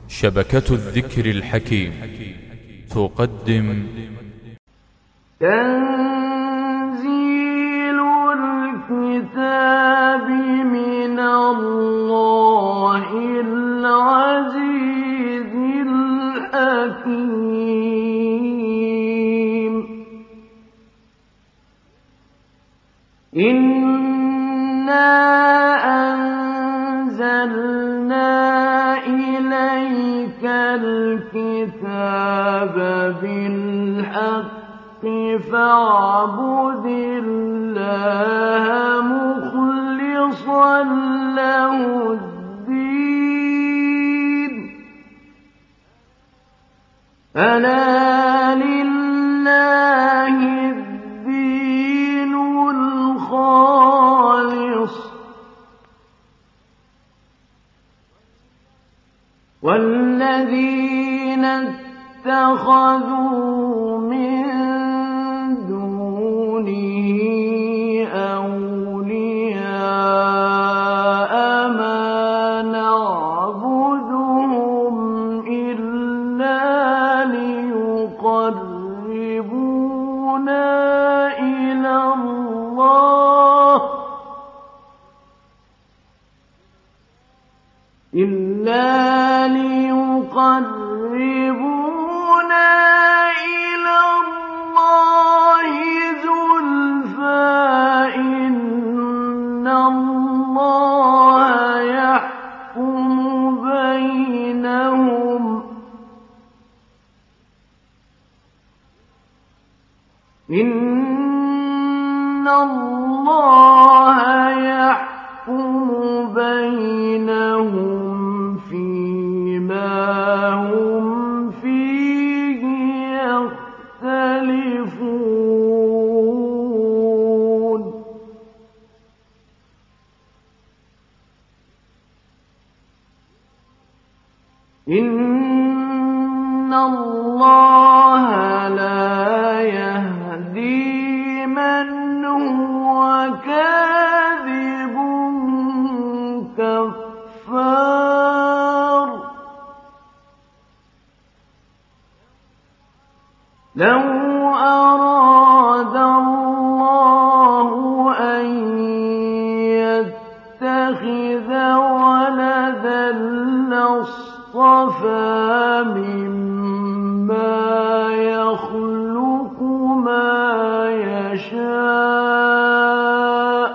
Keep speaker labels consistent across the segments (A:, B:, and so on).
A: شبكة الذكر الحكيم تقدم
B: تنزيل الكتاب من الله العزيز الحكيم. إنا أنزلنا إليك الكتاب بالحق فاعبد الله مخلصا له الدين. ألا لله الدين الخالص والذين اتخذوا من دونه أولياء ما نعبدهم إلا ليقربونا إلى الله زلفى إن الله يحكم بينهم إن الله يحكم بينهم فيما هم فيه يختلفون. إن الله لا يهدي من هو كاذب كفار. لو أراد الله أن يتخذ ولدا لاصطفى مما يخلق ما يشاء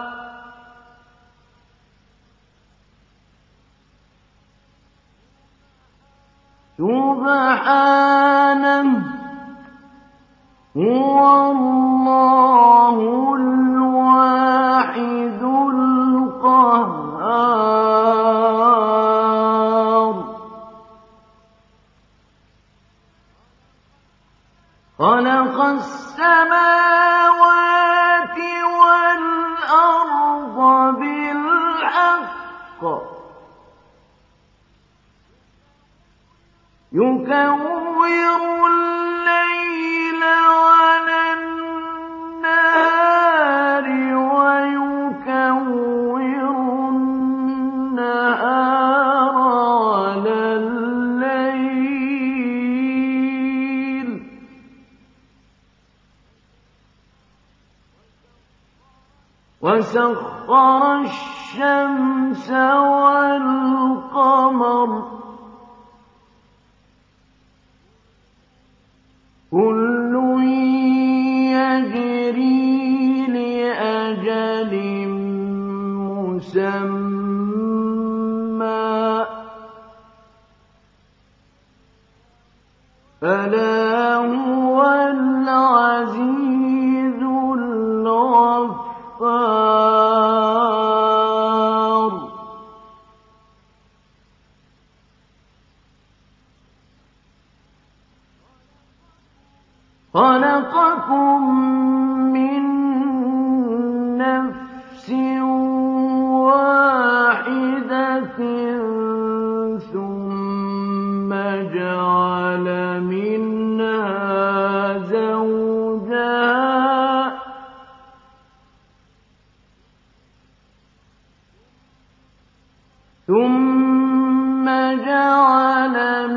B: سبحانه هو الله الواحد القهار. خلق السماوات والأرض بالحق يكور الليل على النهار ويكور النهار على الليل وسخر الشمس والقمر كل يجري لأجل مسمى ألا هو العزيز الغفار. خلقكم من نفس واحدة ثم جعل منها زوجها ثم جعل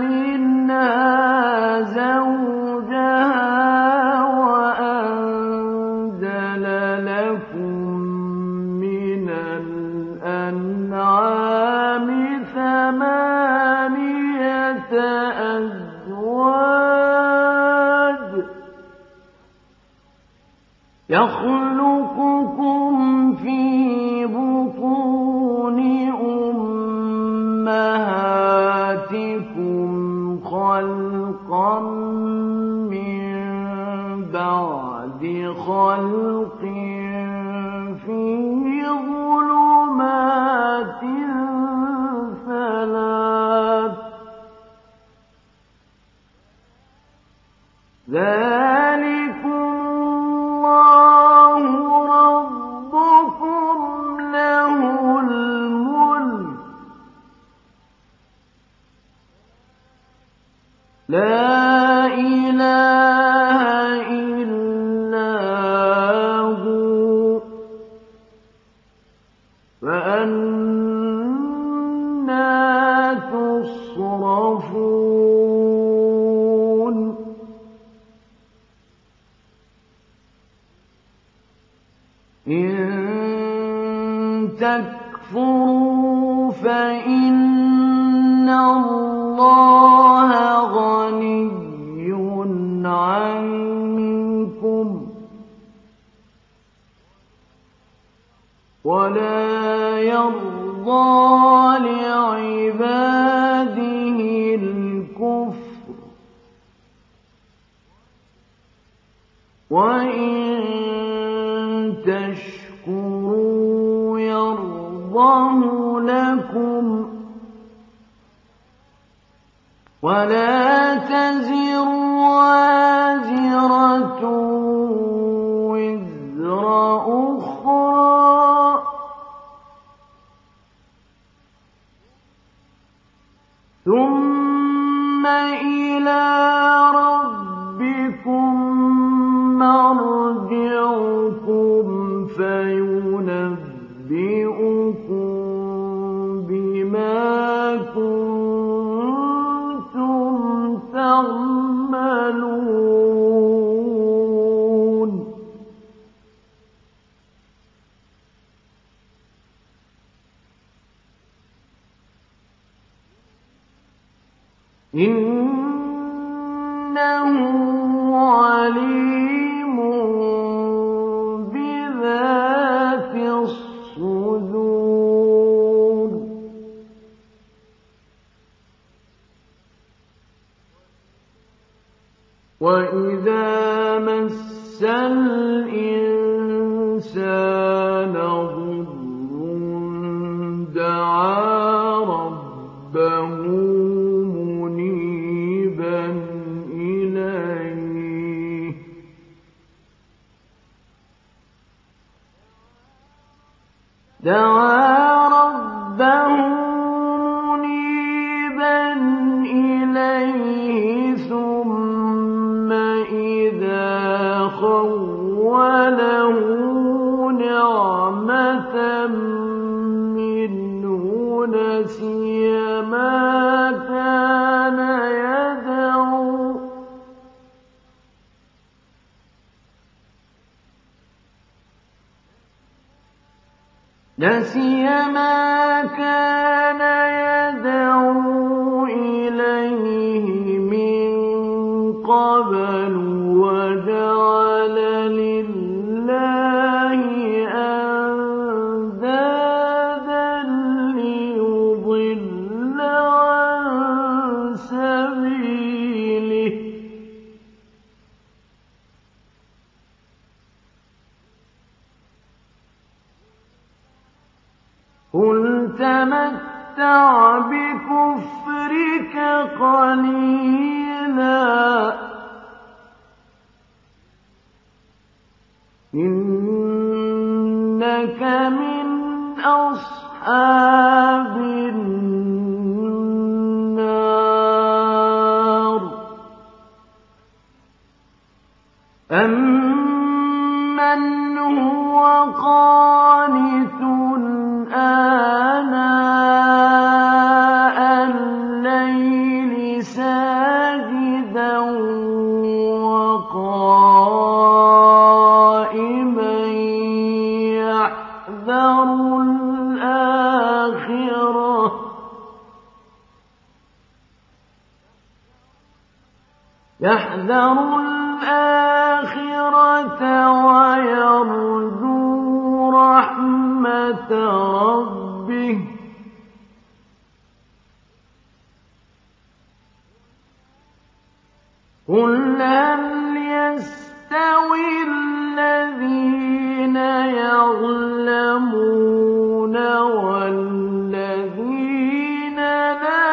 B: يخلقكم في بطون أمهاتكم خلقا من بعد خلق في ظلمات ثلاث ذلكم الله ربكم له الملك لا إله إلا هو فأنى تصرفون إن تكفروا فإن الله غني عنكم ولا يرضى لعباده الكفر وإن تشكروا يرضه لكم ولا تزر وازرة وزر أخرى ثم إلى ربكم مرجعكم فينبئكم بما كنتم تعملون إنه عليم بذات الصدور وإذا مس الإنسان ضر دعا ربه منيبا إليه ثم إذا خوله نعمة منه نسي ما كان يدعو إليه من قبل وجعل لله أندادا ليضل عن سبيله قل تمتع بكفرك قليلا إنك من أصحاب النار أمن هو قانت آناء الليل ساجدا وقائما يحذر الْآخِرَةَ وَيَرْجُو رَحْمَةَ رَبِّهِ قُلْ هَلْ يَسْتَوِي الَّذِينَ يَعْلَمُونَ وَالَّذِينَ لَا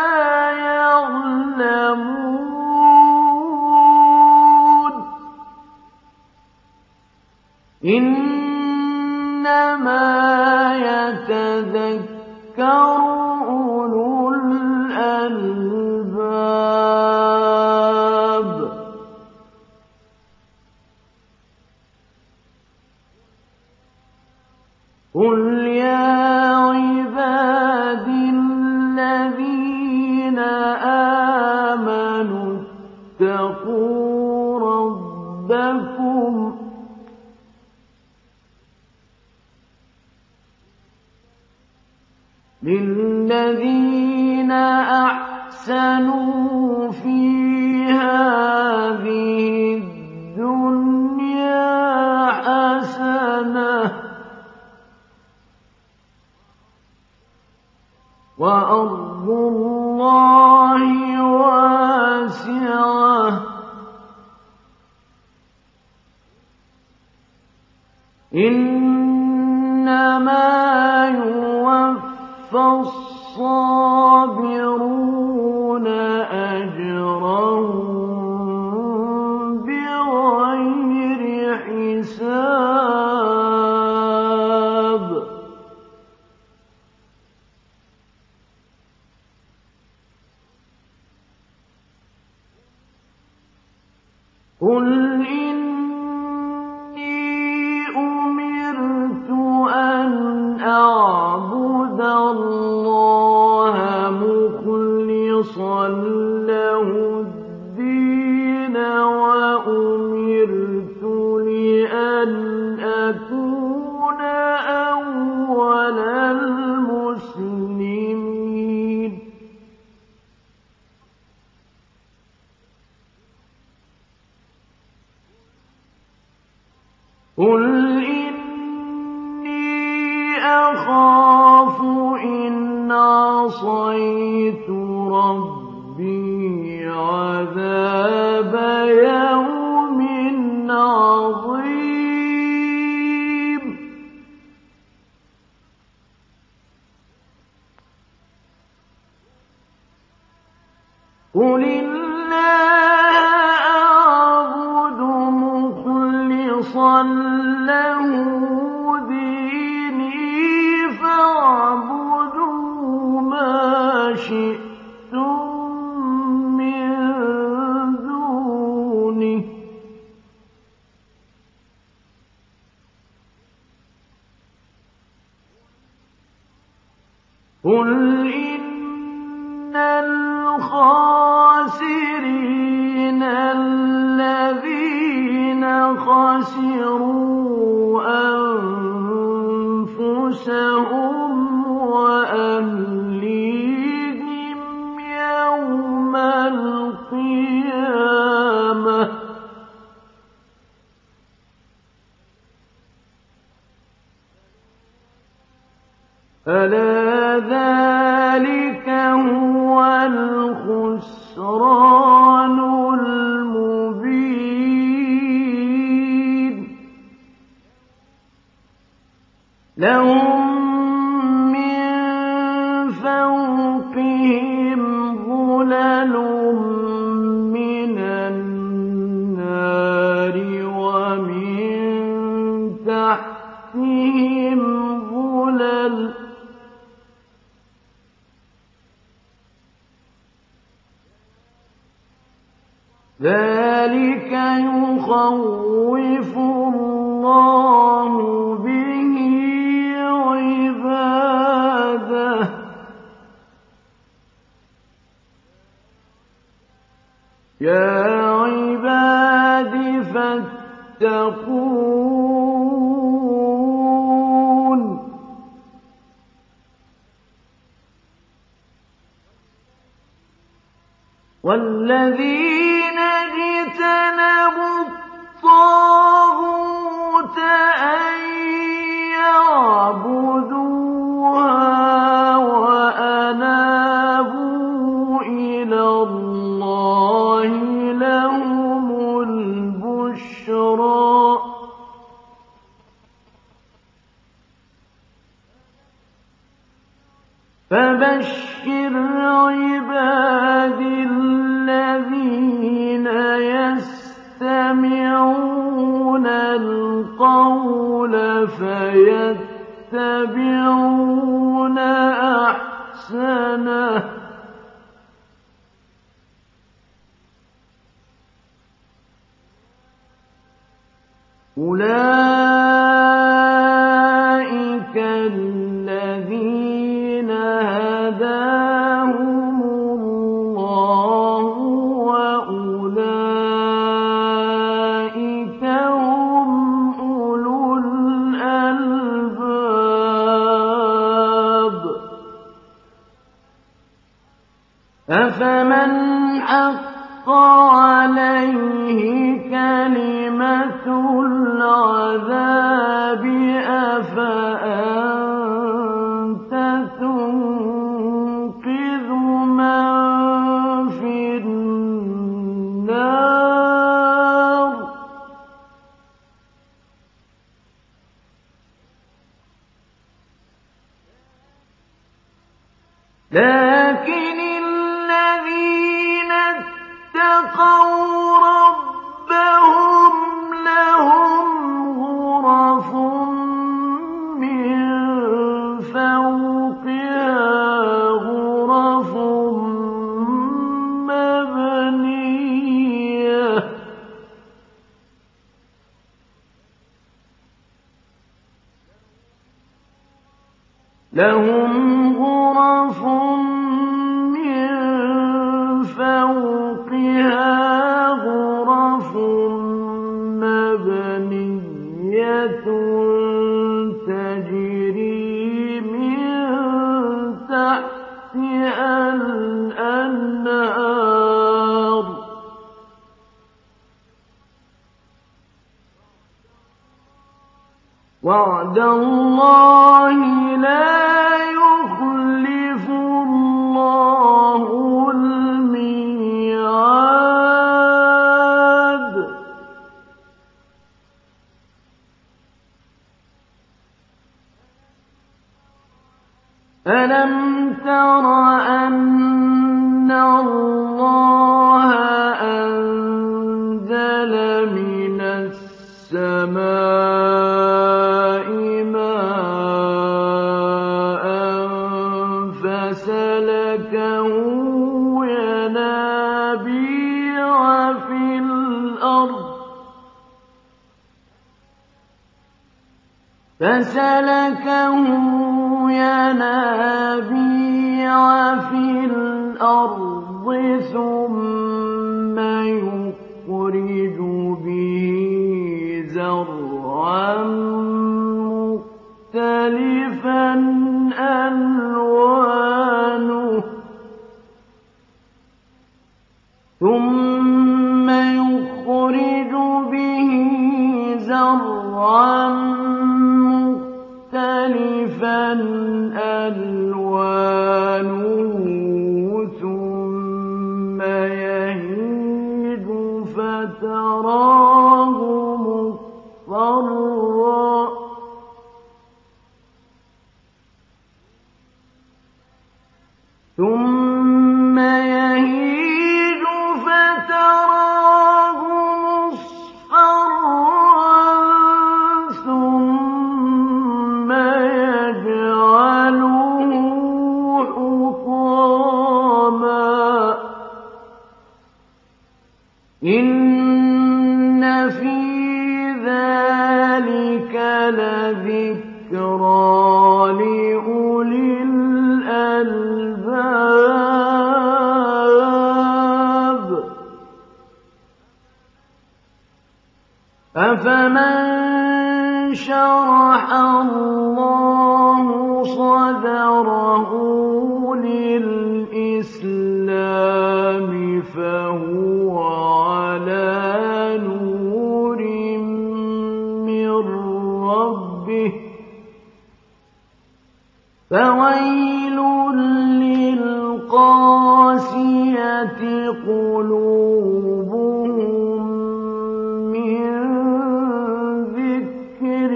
B: يَعْلَمُونَ إِنَّمَا يَتَذَكَّرُ أُولُو الْأَلْبَابِ قُلْ يَا عِبَادِي الَّذِينَ آمَنُوا اتَّقُوا رَبَّكُمْ لِلَّذِينَ أَحْسَنُوا فِي هَٰذِهِ الدُّنْيَا حَسَنَةٌ وَأَرْضُ اللَّهِ وَاسِعَةٌ إِنَّمَا يُوَفَّى الصَّابِرُونَ أَجْرَهُم بِغَيْرِ حِسَابٍ قُلْ إِنِّي أُمِرْتُ أَنْ أَعْبُدَ اللَّهَ مُخْلِصًا لَّهُ الدِّينَ وَأُمِرْتُ لِأَنْ أَكُونَ أَوَّلَ الْمُسْلِمِينَ قُلْ إِنِّي أَخَافُ إِنْ عَصَيْتُ رَبِّي عَذَابَ يَوْمٍ عَظِيمٍ قُلِ اللَّهَ أَعْبُدُ مُخْلِصًا لَّهُ دِينِي فَاعْبُدُوا مَا شِئْتُم مِّن دُونِهِ قُلْ إِنَّ الْخَاسِرِينَ الَّذِينَ خَسِرُوا أَنفُسَهُمْ وَأَهْلِيهِمْ يَوْمَ الْقِيَامَةِ أَلَا ذَٰلِكَ هُوَ الْخُسْرَانُ الْمُبِينُ لَهُم مِّن فَوْقِهِمْ ظُلَلٌ مِّنَ النَّارِ وَمِن تَحْتِهِمْ ظُلَلٌ ذَٰلِكَ يُخَوِّفُ اللَّهُ بِهِ عِبَادَهُ يَا عِبَادِ فَاتَّقُونِ وَالَّذِينَ اجْتَنَبُوا اللَّهِ لَهُمُ الْبُشْرَىٰ فَبَشِّرْ عِبَادِي الَّذِينَ يَسْتَمِعُونَ الْقَوْلَ فَيَتَّبِعُونَ أَحْسَنَهُ أُولَٰئِكَ الَّذِينَ هَدَاهُمُ اللَّهُ وَأُولَٰئِكَ هُمْ أُولُو الْأَلْبَابِ أَفَمَنْ حَقَّ عَلَيْهِ كَلِمَةُ الْعَذَابِ أَفَأَنتَ تُنقِذُ مَن فِي النَّارِ لَٰكِنِ الَّذِينَ اتَّقَوْا رَبَّهُمْ لَهُمْ غُرَفٌ مِّن فَوْقِهَا غُرَفٌ مَّبْنِيَّةٌ تَجْرِي مِن تَحْتِهَا الْأَنْهَارُ وَعْدَ اللَّهِ لَا يُخْلِفُ اللَّهُ الْمِيعَادَ أَلَمْ تَرَ أَنَّ اللَّهَ أَنزَلَ مِنَ السَّمَاءِ مَاءً فَسَلَكَهُ ينابيع في الأرض ثم يخرج به زرعا مختلفا ألوانه ثم يخرج به زرعا مختلفا ألوانه ثم يهيج فتراه مصفرا ثم يهيج فتراه مصفرا ثم يجعله حطاما إن في ذلك لذكرى لأولي الألباب أفمن شرح الله صدره للإسلام فهو على نور من ربه فويل للقاسية قلوبهم من ذكر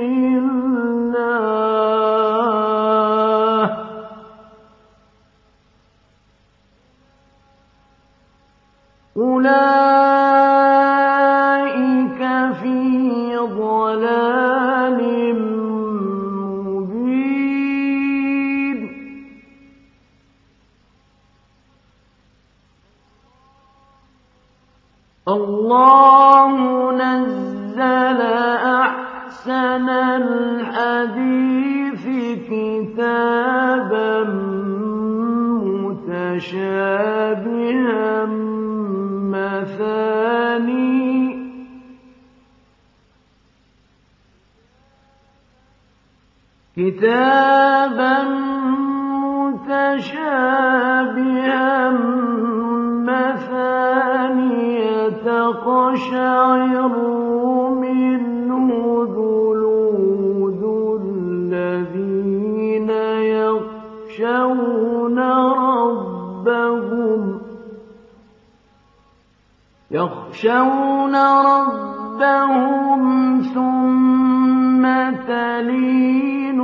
B: الله أولئك في ضلال مبين الله نزل أحسن الحديث كتابا متشابها مثاني كتابا متشابها مثانية تقشعر منه جلود الذين يخشون ربهم ثم تلين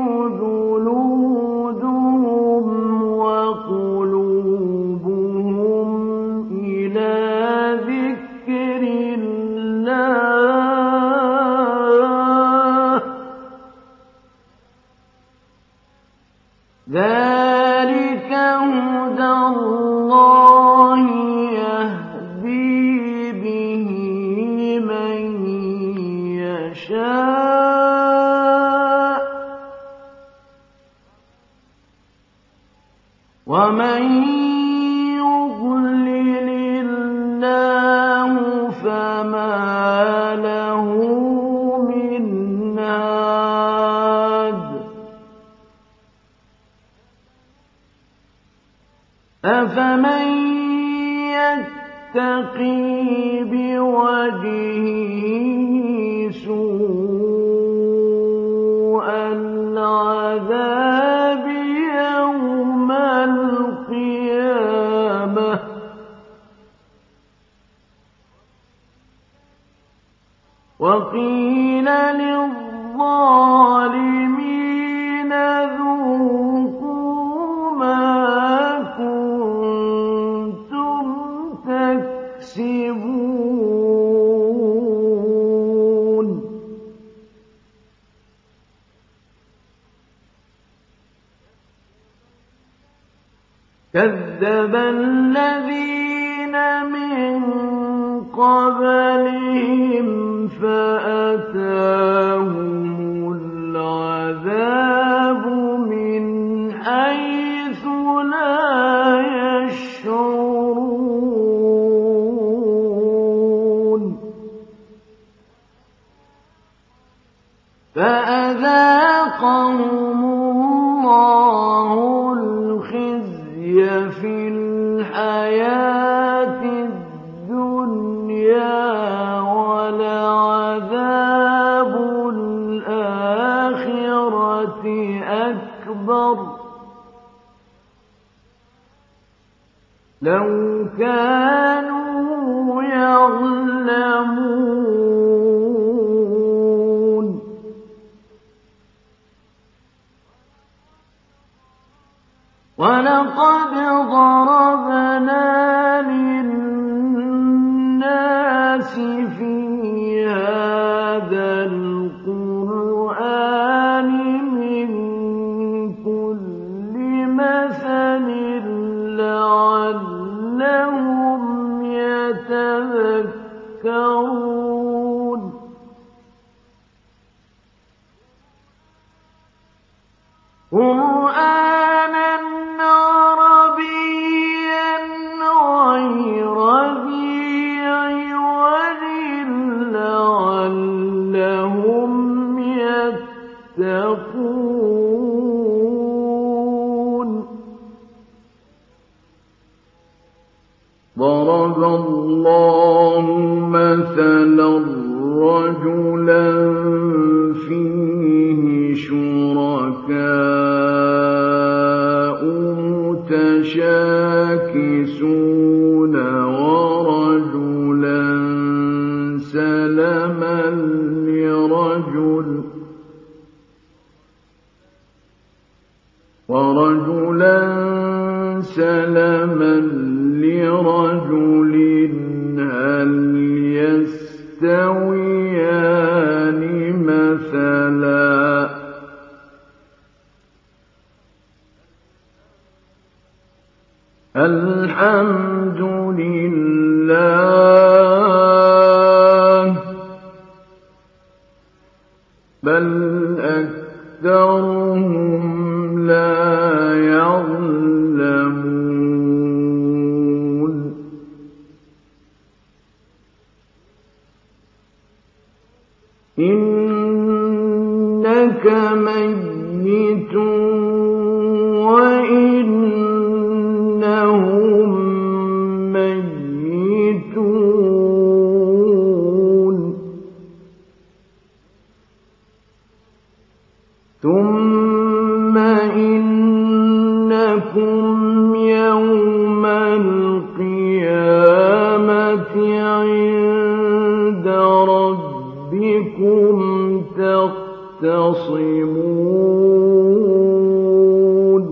B: جلودهم وقلوبهم إلى ذكر الله ذلك هدى الله يهدي به من يشاء ومن يضلل الله فما له من هاد أفمن يتقي بوجهه سوء العذاب يوم القيامة وقيل للظالمين ذوقوا ما كنتم تكسبون كذب الذين من قبلهم فأتاهم العذاب من حيث لا يشعرون فأذاقهم الله الخزي في الحياة الدنيا ولعذاب الآخرة أكبر لو كانوا يعلمون ولقد ضربنا للناس في هذا القرآن من كل مثل لعلهم يتذكرون قرآنا عربيا غير ذي عوج لعلهم يتقون ضرب الله مثلا رجلا فيه شركاء متشاكسون الْحَمْدُ لِلَّهِ بَلْ أَكْثَرُهُمْ لَا يَعْلَمُونَ إِنَّكَ مَيِّتٌ وَإِنَّهُم مَّيِّتُونَ ثُمَّ إِنَّكُمْ يَوْمَ الْقِيَامَةِ عِندَ رَبِّكُمْ تَخْتَصِمُونَ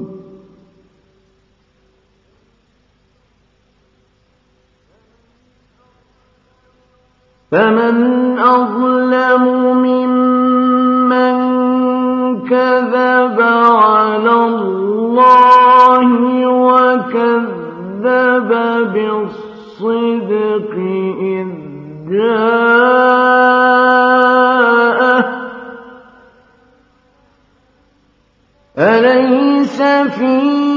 B: فَمَنْ أَظْلَمُ مِمَّن كَذَبَ عَلَى اللَّهِ وَكَذَّبَ بِالصِّدْقِ إِذْ جَاءَهُ أَلَيْسَ فِي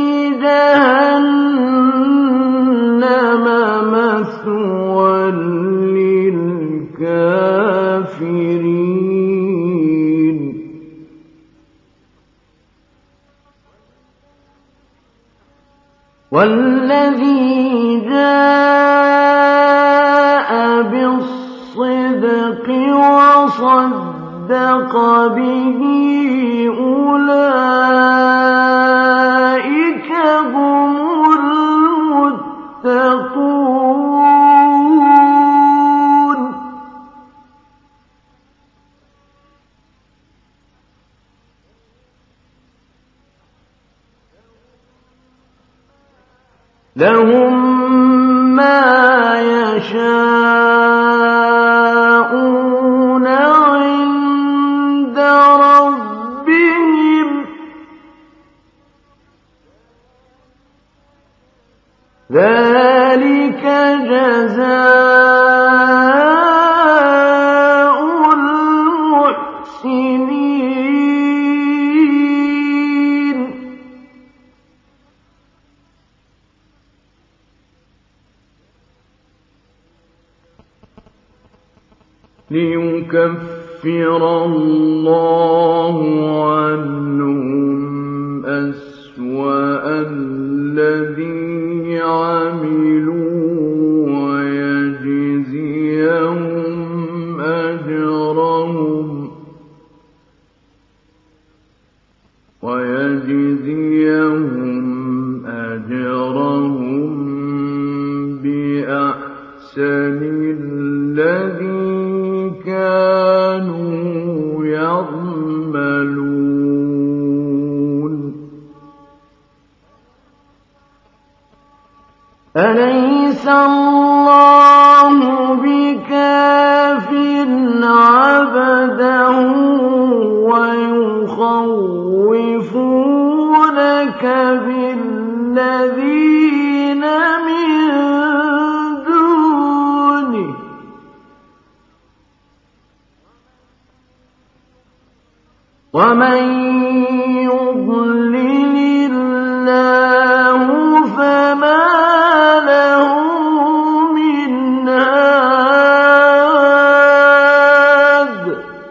B: جَهَنَّمَ مَثْوًى لِّلْكَافِرِينَ وَالَّذِي جَاءَ بِالصِّدْقِ وَصَدَّقَ بِهِ أُولَٰئِكَ هُمُ الْمُتَّقُونَ لَهُم مَّا يَشَاءُونَ عِندَ رَبِّهِمْ ذَلِكَ جَزَاءُ الْمُحْسِنِينَ لِيُكَفِّرَ اللَّهُ عَنْهُمْ أَسْوَأَ الَّذِي عَمِلُوا وَيَجْزِيَهُمْ أَجْرَهُم بِأَحْسَنِ الَّذِي كَانُوا يَعْمَلُونَ أَلَيْسَ اللَّهُ بِكَافٍ عَبْدَهُ وَيُخَوِّفُونَكَ بِالَّذِينَ مِن دُونِهِ وَمَن يُضْلِلِ اللَّهُ فَمَا لَهُ مِنْ هَادٍ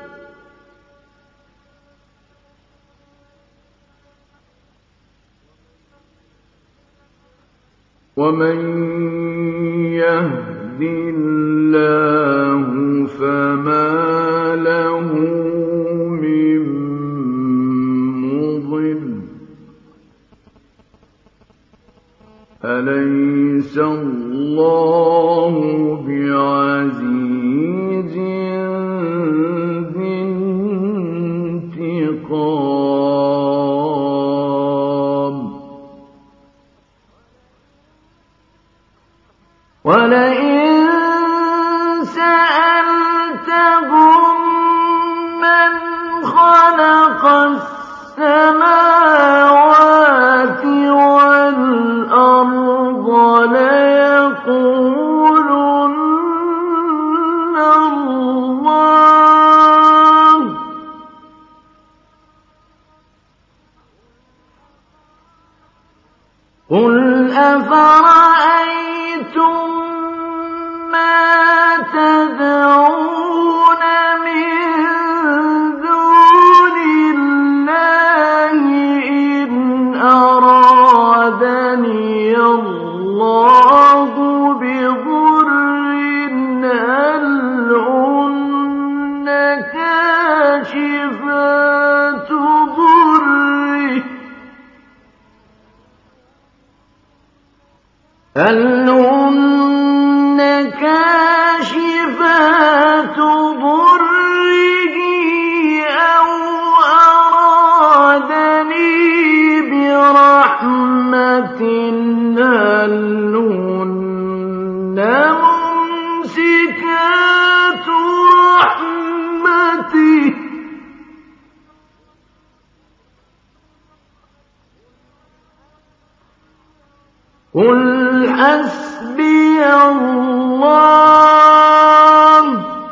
B: وَمَن يَهْدِ اللَّهُ فَمَا لَهُ مِن مُّضِلٍّ أَلَيْسَ اللَّهُ بِعَزِيزٍ ذِي انتِقَامٍ وَلَئِن سَأَلْتَهُم مَّنْ خَلَقَ السَّمَاوَاتِ وَالْأَرْضَ ما تدعون من دون الله إن أرادني الله بضر هل هن كاشفات ضره هل هن كاشفات ضره أو أرادني برحمة هل هن ممسكات رحمته قل حسبي الله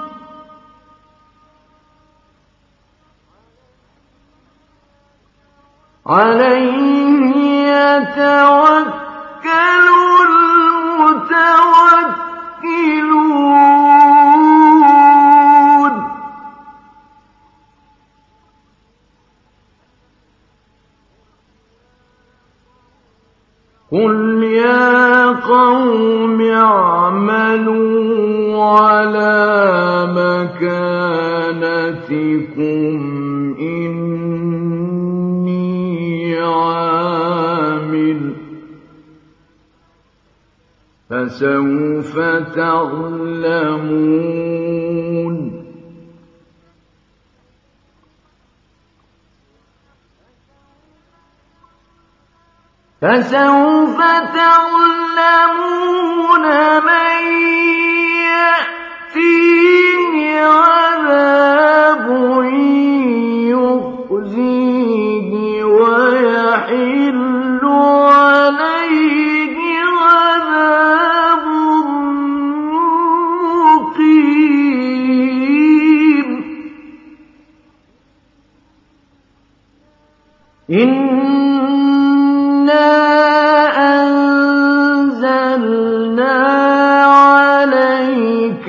B: عليه يتوكل المتوكلون قل يا قوم اعملوا على مكانتكم إني عامل فسوف تعلمون من يأتيه عذاب يخزيه ويحل عليه عذاب مقيم إنا أنزلنا عليك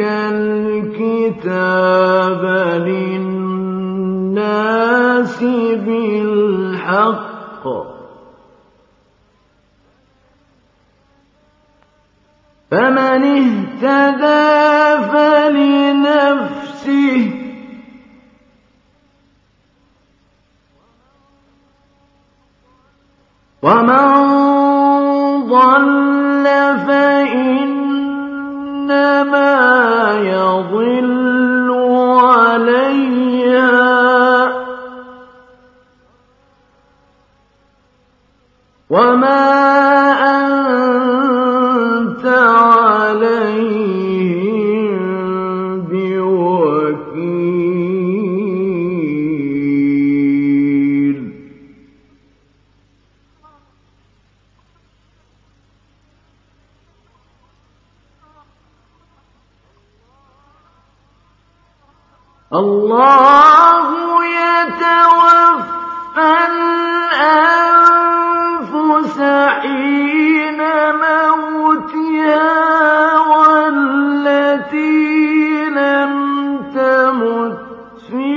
B: الكتاب للناس بالحق فمن اهتدى فلنفسه ومن ضل فإنما يضل عليها وما أنت عليهم بوكيل الله يتوفى الأنفس حين موتها والتي لم تمت في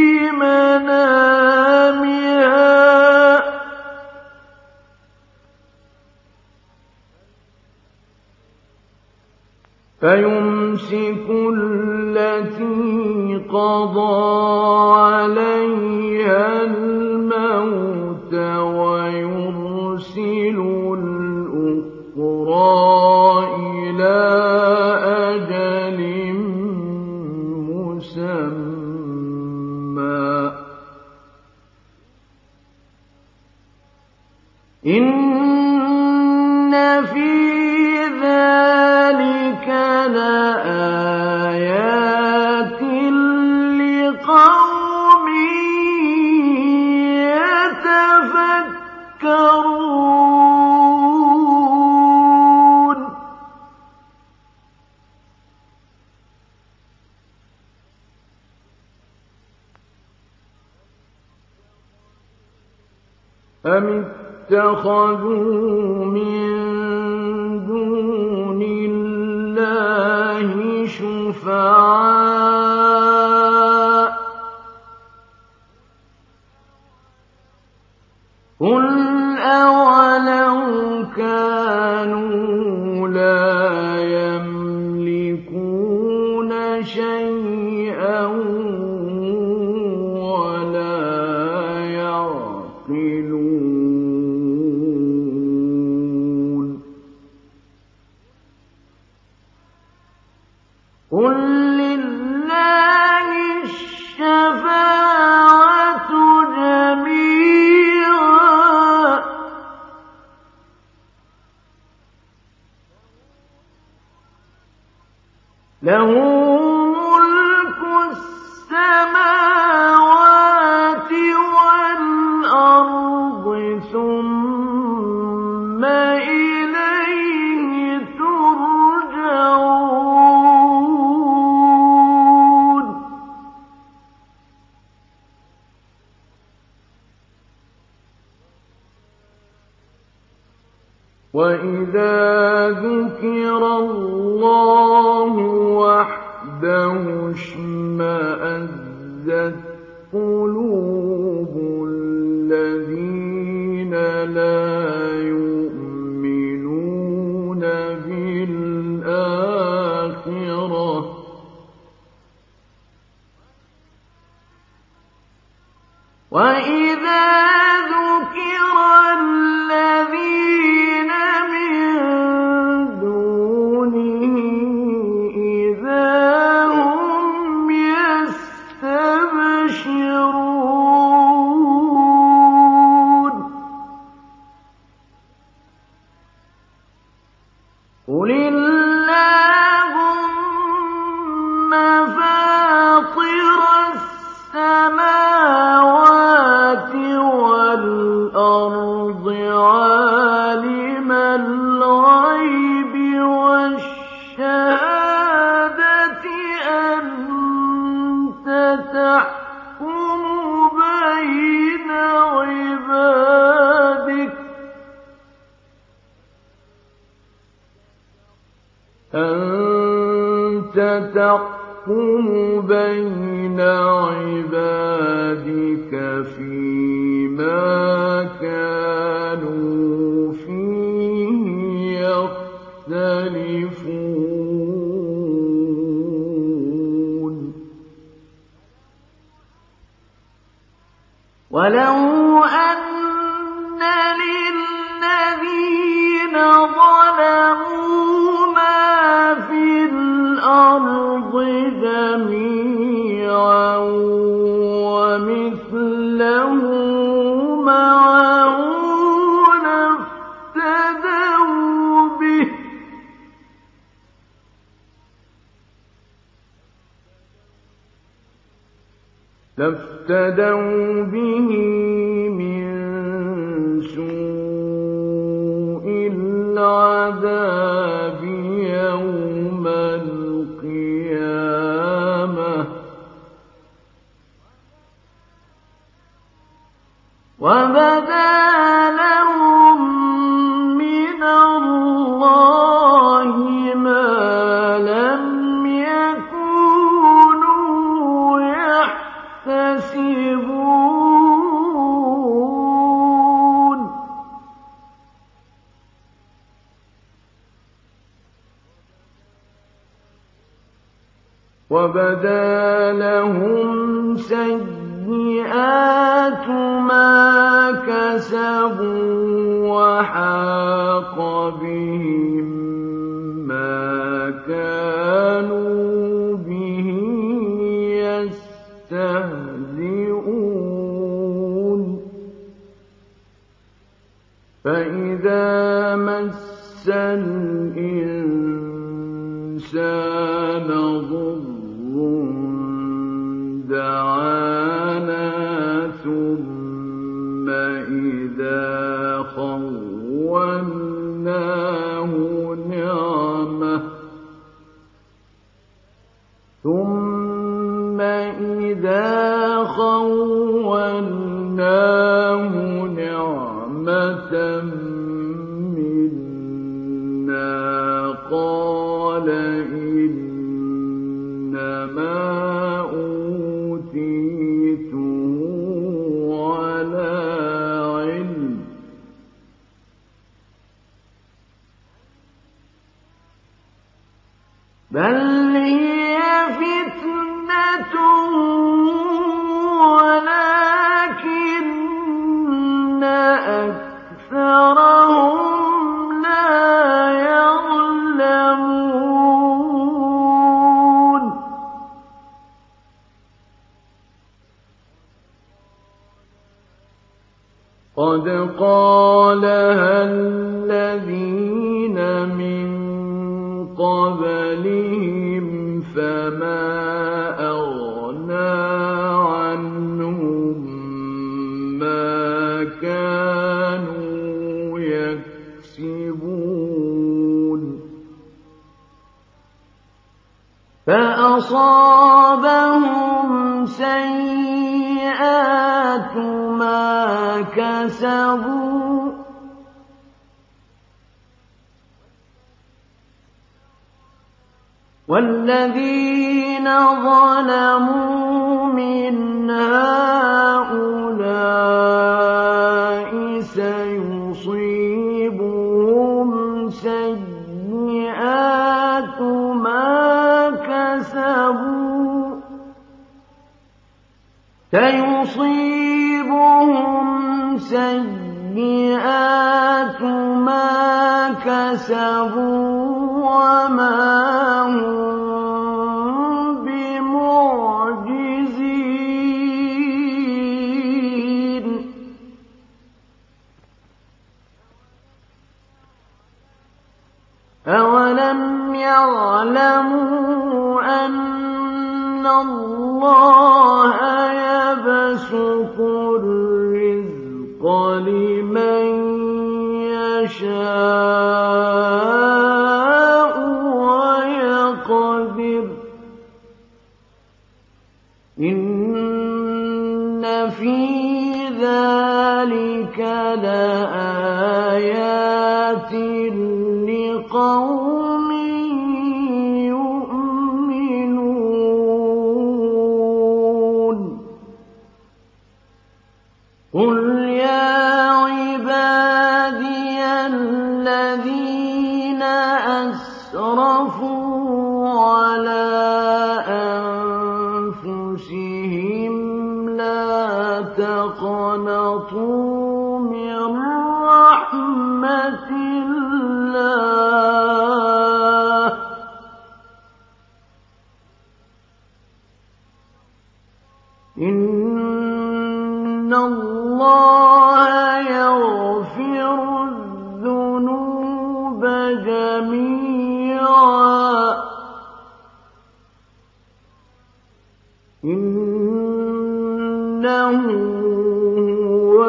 B: منامها فيمسك التي قضى عليها الموت ويرسل الأخرى إلى أجل مسمى إن في ذلك لآيات لقوم يتفكرون أم اتخذوا من دون الله شفعاء قل أولو كانوا لا يملكون شيئا ولا يعقلون قل لله الشفاعة جميعا له ملك السماوات والأرض ثم إليه ترجعون وإذا ذكر الله وحده اشمأزت قلوب الذين لا يؤمنون بالآخرة وإذا ذكر الذين من دونه إذا هم يستبشرون قل اللهم فاطر السماوات والأرض عالم الغيب والشهادة أنت تحكم بين عبادك فيما كانوا فيه يختلفون ولو أن للذين ظلموا ما في الأرض جميعا ومثله معه لافتدوا به من سوء العذاب يوم القيامة وبدا لهم من الله ما لم يكونوا يحتسبون وبدا لهم سيئات ما كسبوا وحاق بهم ما كانوا به يستهزئون فإذا مس الإنسان ضر دعانا ثم إذا خولناه نعمة منا قال إنما بل هي فتنة ولكن أكثرهم لا يعلمون قد قالها الذين من قبلهم فما أغنى عنهم ما كانوا يكسبون فأصابهم سيئات ما كسبوا والذين ظلموا من هؤلاء سيصيبهم سيئات ما كسبوا وما هم بمعجزين أولم يعلموا أن الله يبسط الرزق لمن يشاء ويقدر إن في ذلك لآيات لقوم يؤمنون قل يا عبادي الذين أسرفوا على أنفسهم لا تقنطوا من رحمة الله إن الله يغفر الذنوب جميعا إنه هو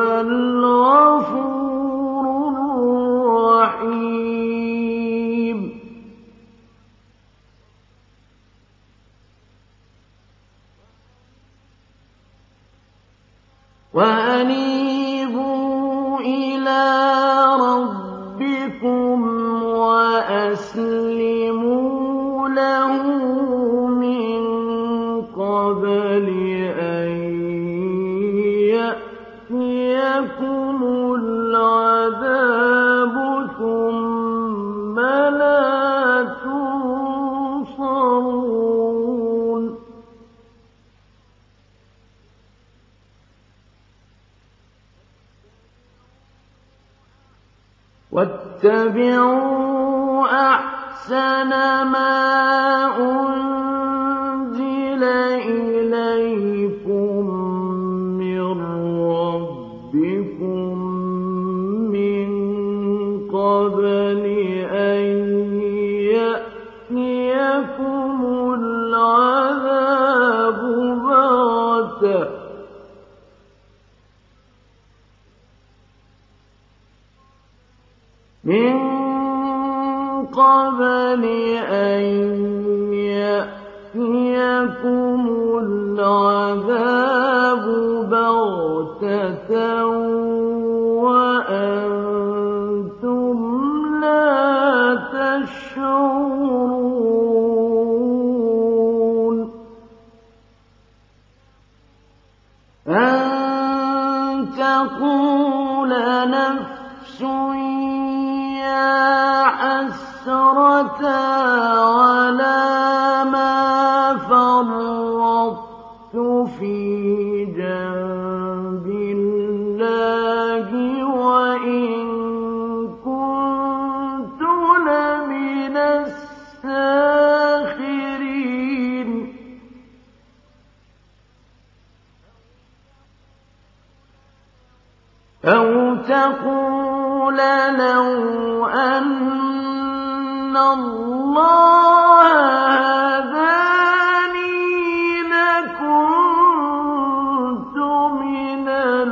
B: الغفور الرحيم وأنيبوا إلى ربكم وأسلموا له من قبل أن يأتيكم العذاب ثم لا تنصرون واتبعوا أحسن ما أنزل إليكم من ربكم من قبل أن يأتيكم العذاب بغتة من قبل أن يأتيكم العذاب بغتة وأنتم لا تشعرون أن تقول نفس يا حسرة على تقول لو أن الله هداني لكنت من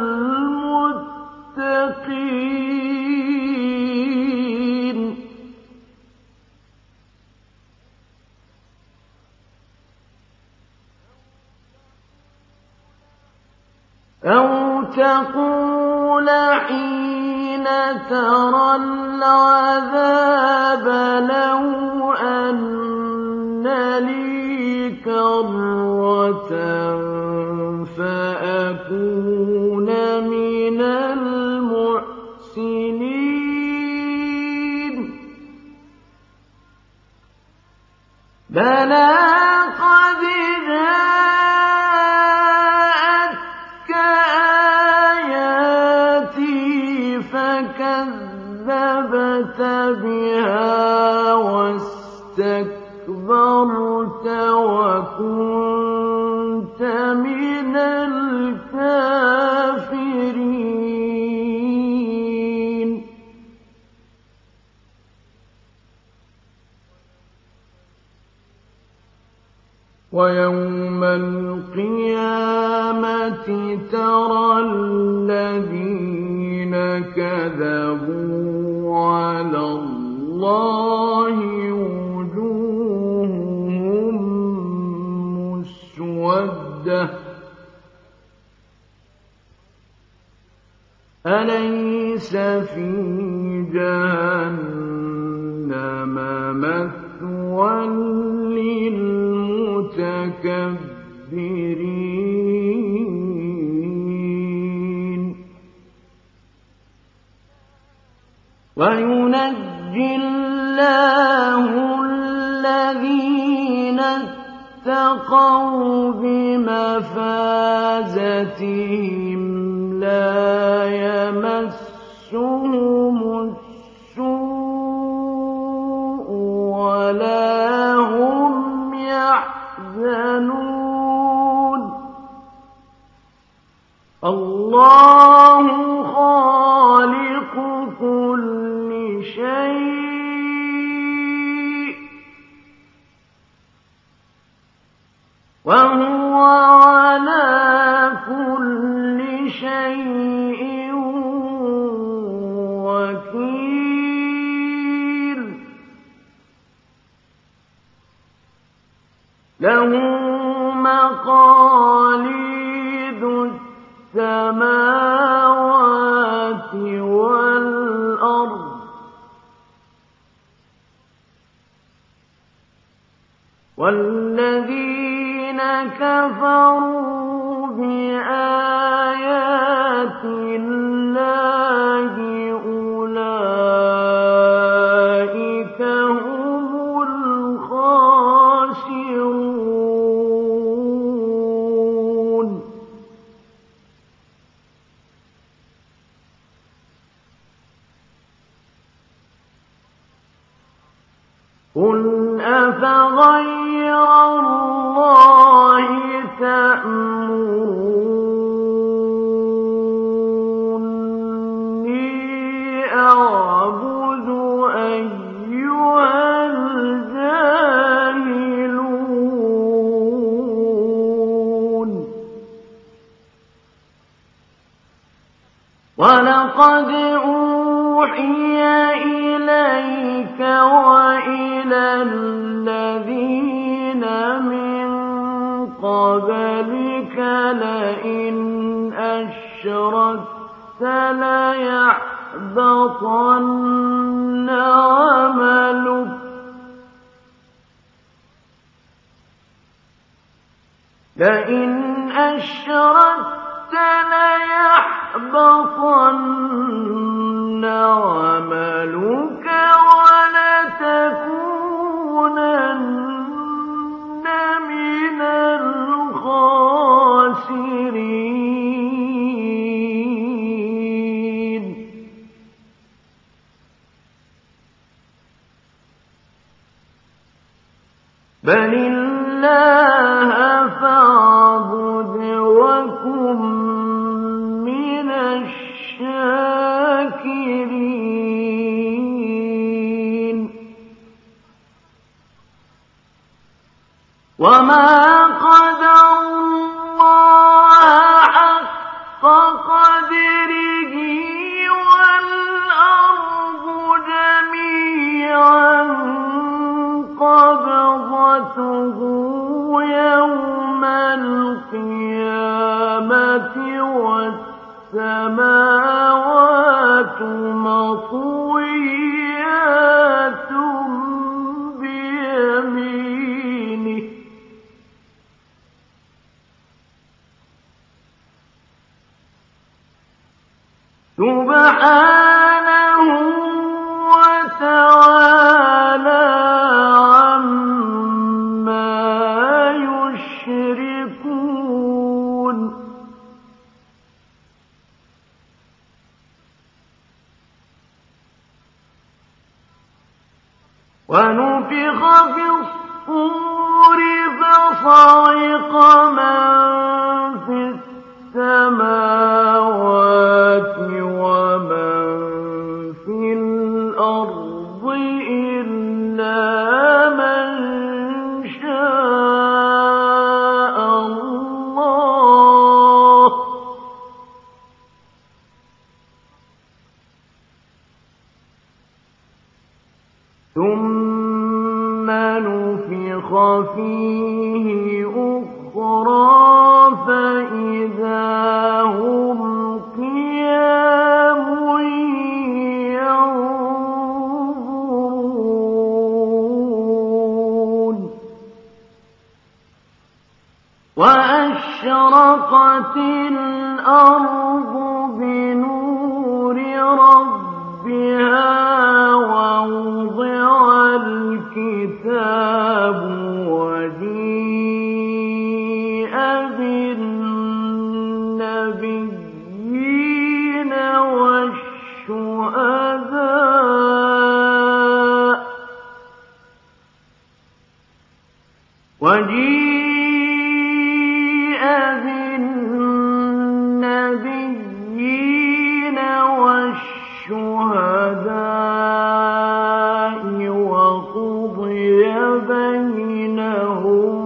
B: المتقين أو تقول حين ترى العذاب لو أن لي كرة فأكون من المحسنين بلى قد جاءتك آياتي فكذبت بها واستكبرت وكنت من الكافرين ويوم القيامة ترى الذين كذبوا على الله وجوههم مسودة أليس في جهنم مثوى للمتكبرين وينجي الله الذين اتقوا بمفازتهم لا يمسهم السوء ولا هم يحزنون الله خالق كل شيء وهو على كل شيء وكيل له مقاليد السماوات والأرض والذين كفروا بآيات الله أولئك هم الخاسرون قل أفغير الله تأمروني أعبد أيها الجاهلون ولقد أوحي إليك وإلى الذين من قبلك لئن أشركت ليحبطن عملك لئن أشركت ليحبطن عملك ولتكونن من الخاسرين بل الله فاعبد وكن من الشاكرين وما قدروا الله حق قدره والأرض جميعا قبضته يوم القيامة والسماوات مطويات بيمينه سبحانه وتعالى عما يشركون ونفخ في الصور فصعق من في السماوات ومن في الأرض إلا من شاء الله ثم نفخ فيه أخرى فإذا هم قيام ينظرون وأشرقت الأرض بنور ربها ووضع الكتاب وجيء بالنبيين والشهداء وقضي بينهم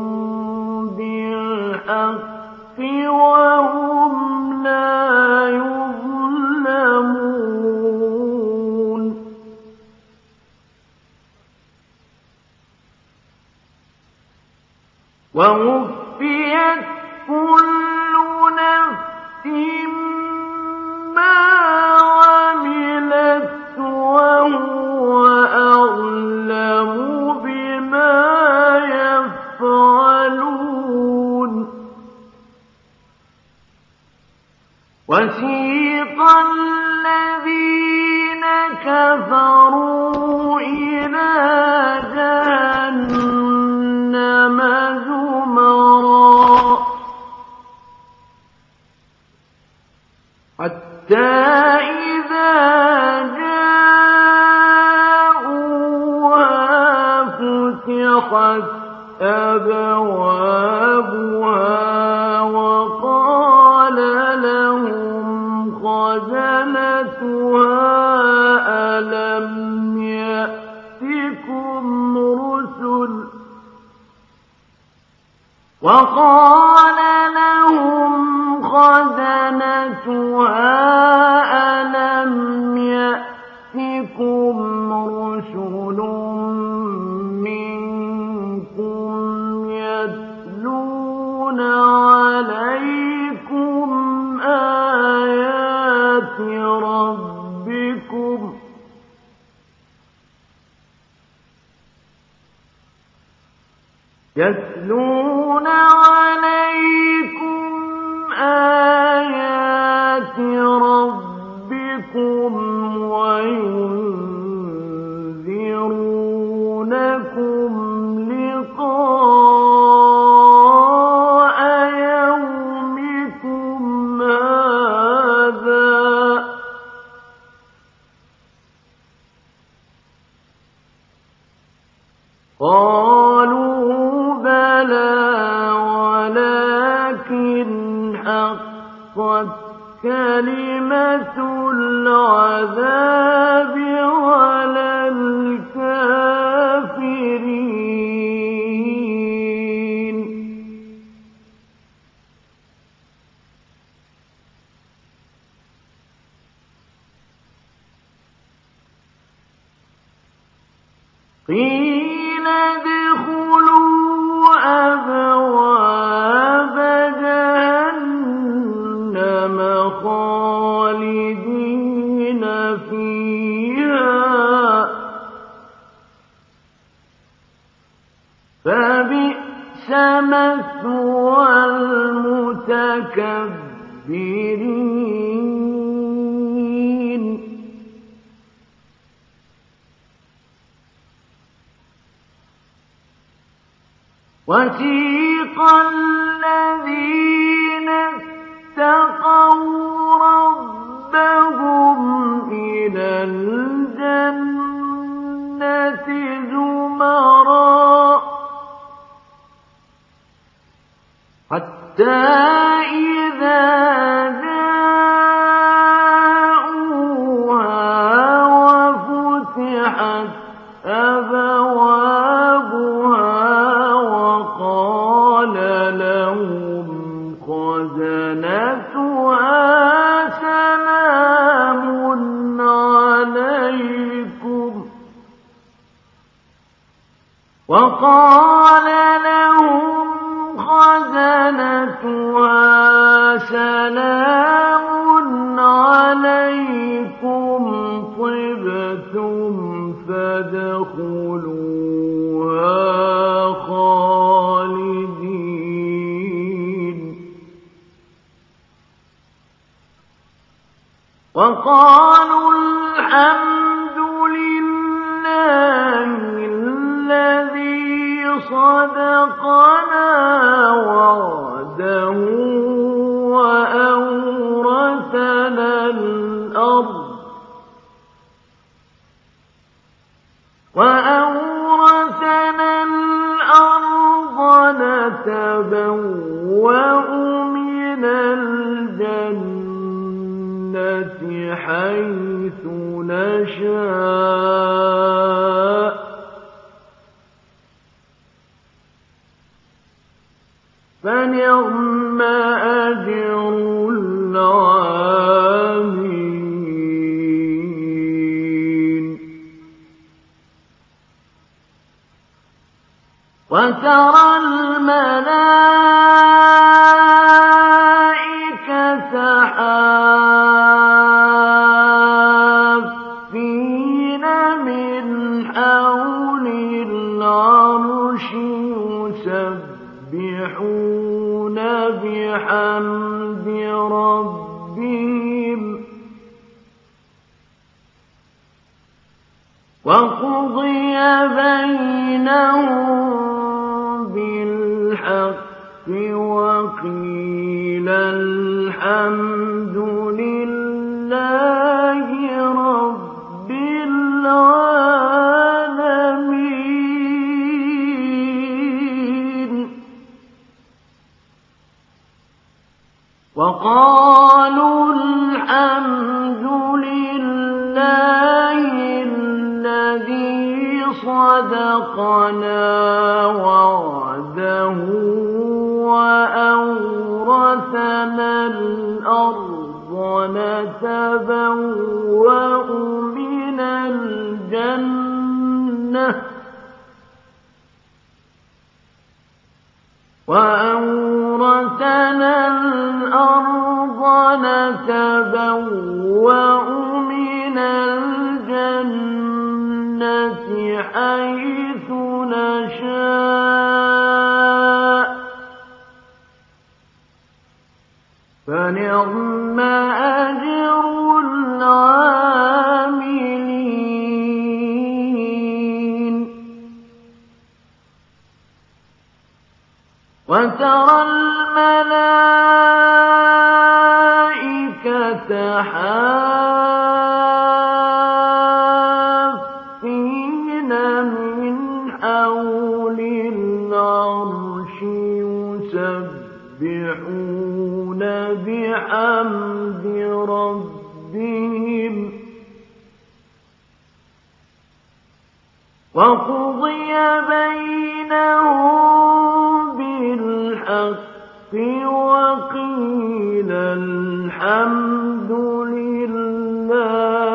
B: بالحق وهم لا يظلمون ووفيت كل نفس ما عملت وهو أعلم بما يفعلون وسيق الذين كفروا إلى جهنم زمرا حتى إذا جاءوها فتحت أبوابها وقال لهم خزنتها ألم يأتكم رسل وقال لهم خزنتها ألم يأتكم رسل منكم يتلون عليكم آيات ربكم يتلون عليكم آيات ربكم وينذرونكم لقاء يومكم هذا قالوا بلى ولكن حقت كلمة العذاب على الكافرين قيل ادخلوا أبواب جهنم خالدين فيها فبئس مثوى المتكبرين وسيق الذين اتقوا ربهم إلى الجنة زمرا حتى إذا جاءوها وفتحت أبوابها وقال لهم خزنتها سلام عليكم طبتم فادخلوها خالدين وقالوا الحمد لله الذي صدقنا وعده وأورثنا الأرض نتبوأ من الجنة حيث نشاء فنعم أجر العاملين وترى الملائكة حافين من حول العرش يسبحون بحمد ربهم وقضي بينهم بالحق وقيل الحمد لله رب العالمين وقالوا الحمد لله الذي صدقنا وعده وأورثنا الأرض نتبوأ من الجنة من الجنة حيث نشاء فنعم أجر العاملين وترى الملائكة حافين من حول العرش يسبحون بحمد ربهم وقضي بينهم بالحق وقيل الحمد لله